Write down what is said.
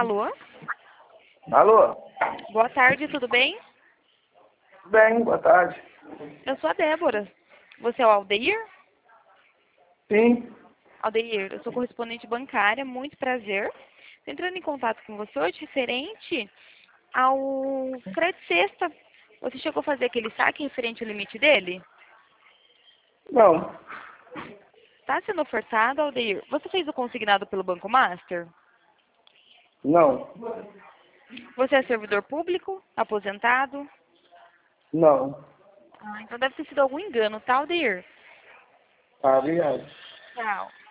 Alô? Alô? Boa tarde, tudo bem? Bem, boa tarde. Eu sou a Débora. Você é o Aldeir? Sim. Aldeir, eu sou correspondente bancária, muito prazer. Tô entrando em contato com você hoje referente ao crédito sexta. Você chegou a fazer aquele saque referente ao limite dele? Não. Está sendo ofertado, Aldeir. Você fez o consignado pelo Banco Master? Não. Você é servidor público? Aposentado? Não. Então deve ter sido algum engano, tá, Aldeir? Tá, obrigado. Tchau.